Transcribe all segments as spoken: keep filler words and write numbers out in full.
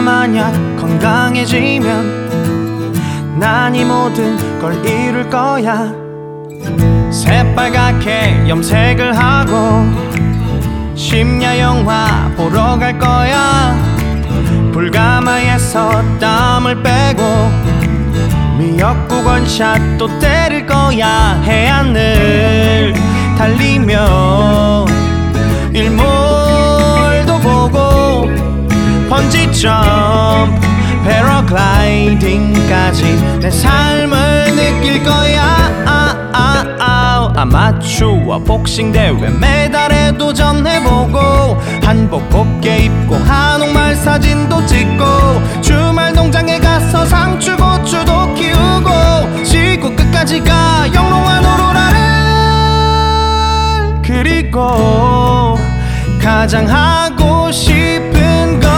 만약 건강해지면 난 이 모든 걸 이룰 거야. 새빨갛게 염색을 하고 심야 영화 보러 갈 거야. 불가마에서 땀을 빼고 미역국 원샷도 때릴 거야. 해안을 달리며 일몰도 보고 번지점프 패러글라이딩까지 내 삶을 느낄 거야. 아, 아, 아. 아마추어 복싱 대회 메달에 도전해보고 한복 곱게 입고 한옥마을 사진도 찍고 주말 농장에 가서 상추 고추도 키우고 지구 끝까지 가 영롱한 오로라를. 그리고 가장 하고 싶은 건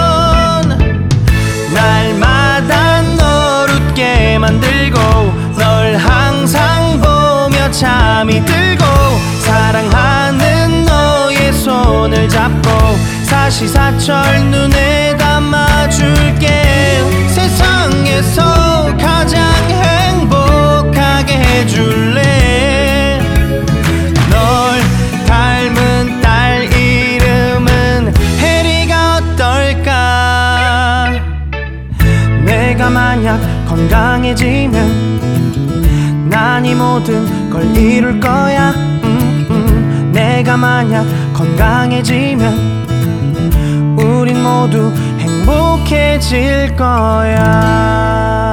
날마다 널 웃게 만들고 널 항상 보며 잠이 들고 사랑하는 너의 손을 잡고 사시사철 눈에 담아줄게. 세상에서 가장 행복하게 해줄래. 널 닮은 딸 이름은 해리가 어떨까. 내가 만약 건강해지면 난 이 모든 걸 이룰 거야. 음, 음. 내가 만약 건강해지면 우린 모두 행복해질 거야.